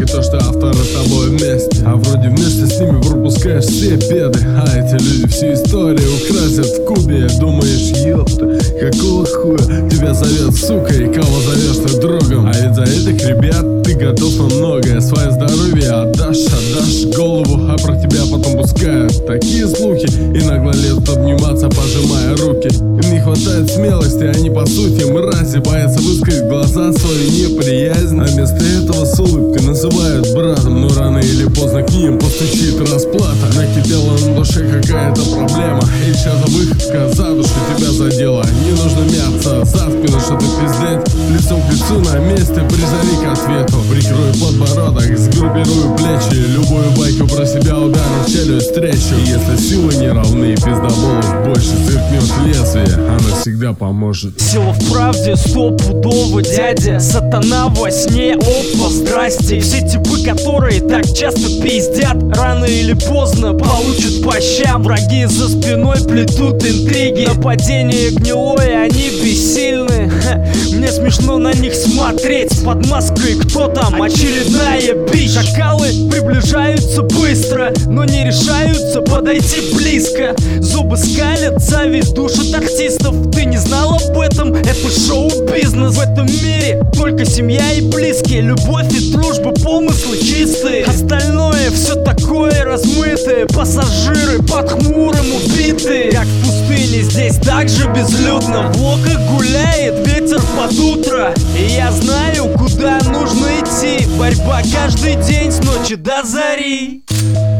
И то, что авторы с тобой вместе, а вроде вместе с ними пропускаешь все беды. А эти люди всю историю украсят в кубе. Думаешь, ёпта, какого хуя тебя зовет сука и кого зовешь ты другом? А ведь за этих ребят ты готов на многое. Свое здоровье отдашь голову, а про тебя потом пускают такие слухи. И нагло лезут обниматься, пожимая руки. Им не хватает смелости, они по сути мрази. Боятся высказать в глаза свою неприязнь, а вместо этого с улыбкой называют братом. Но рано или поздно к ним постучит расплата. Накипела на душе какая-то проблема, и чья-то выходка за душу тебя задела. Не нужно мяться за спину, что-то пиздеть. Лицом к лицу на месте, призови к ответу. Прикрой подбородок, сгруппируй плечи. Любую байку про себя ударом в челюсть встречу. И если силы не равны, пиздоболов больше, сверкнет лезвие, оно всегда поможет. Сила в правде, стопудово, дядя. Сатана во сне, опа, здрасте. Все типы, которые так часто пиздят, рано или поздно получат по щам. Враги за спиной плетут интриги, нападение гнилое, они бессильны. Мне смешно на них смотреть. Под маской кто там? Очередная бич. Шакалы приближаются быстро, но не решаются подойти близко. Зубы скалят, зависть душит артистов. Ты не знал об этом? Это шоу-бизнес. В этом мире только семья и близкие, любовь и дружба, помыслы чистые. Остальное все такое размытое. Пассажиры под хмурым убитые. Как в пустыне, здесь так же безлюдно. В локах гуляет ветер под утро, и я знаю, куда нужно идти. Борьба каждый день с ночи до зари.